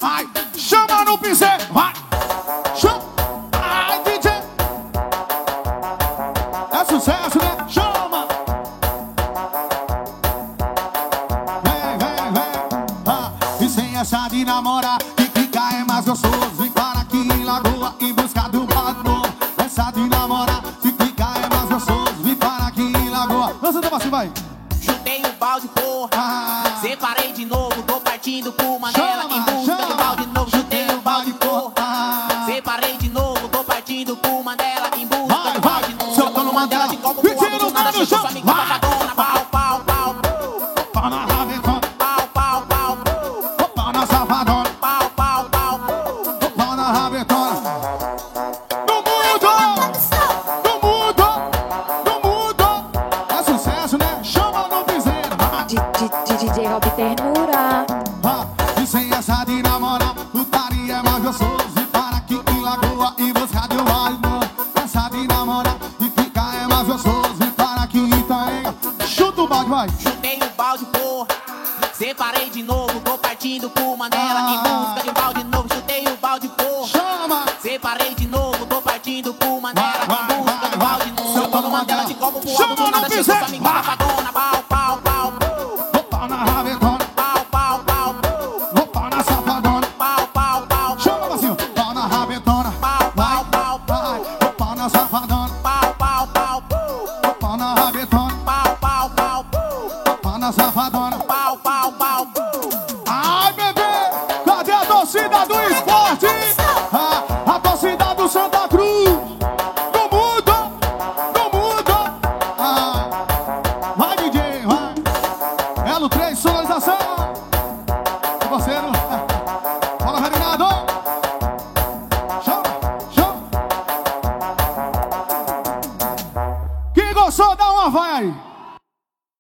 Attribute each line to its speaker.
Speaker 1: Ai, chama no pincel, vai. Chama. Ai, DJ. É sucesso, né? Chama. Vem, vem, vem. E sem essa de namorar, que ficar é mais gostoso. Vem para aqui em Lagoa em busca do balde novo. Essa de namorar, que ficar é mais gostoso. Vem para aqui em Lagoa. Lança o assim, vai.
Speaker 2: Chutei o balde, porra. Separei de novo, tô partindo por Manela em busca do balde novo. Chutei o balde, porra. Separei de novo, tô partindo por Mandela em busca do balde novo. Soltando no Mandela de copo pro alto, do nada chegou sua amiga safadona. Pau, pau, pau.
Speaker 1: Pau na rabetona.
Speaker 2: Pau, pau, pau.
Speaker 1: Pau na safadona.
Speaker 2: Pau, pau, pau.
Speaker 1: Pau na rabetona. No mundo! No mundo! No mundo! É sucesso, né? Chama no piseiro.
Speaker 3: DJ Rob Ternura.
Speaker 1: E sem essa de namorar, putaria é mais gostoso. E para aqui em Lagoa e buscar de um balde novo. Essa de namorar e ficar é mais gostoso. E para aqui em Itaenga. Chuta o balde, vai.
Speaker 2: Chutei o balde, porra. Separei de novo, tô partindo por Manela em busca de um balde novo. Chutei o balde, porra.
Speaker 1: Chama.
Speaker 2: Separei de novo, tô partindo por Manela em busca de um balde novo. Soltando Mandela de copo pro alto,
Speaker 1: Chama
Speaker 2: do
Speaker 1: no
Speaker 2: nada chegou
Speaker 1: piseiro.
Speaker 2: sua amiga safadona. Pau, pau, pau.
Speaker 1: Pau na rabetona.
Speaker 2: Pau, pau, pau.
Speaker 1: Pau na safadona.
Speaker 2: Pau, pau, pau.
Speaker 1: Chama assim, pau na rabetona.
Speaker 2: Pau, pau, pau.
Speaker 1: Vai. Pau na safadona.
Speaker 2: Pau, pau, pau.
Speaker 1: Pau na rabetona.
Speaker 2: Pau, pau, pau.
Speaker 1: Pau na safadona.
Speaker 2: Pau, pau, pau.
Speaker 1: Ai, bebê, cadê a torcida do esporte? A torcida do Santa Cruz. No mundo, no mundo. Vai, DJ, vai. Elo 3, sonorização. E parceiro. Fala, Reginaldo. Chama, chama. Quem gostou, dá uma vai aí.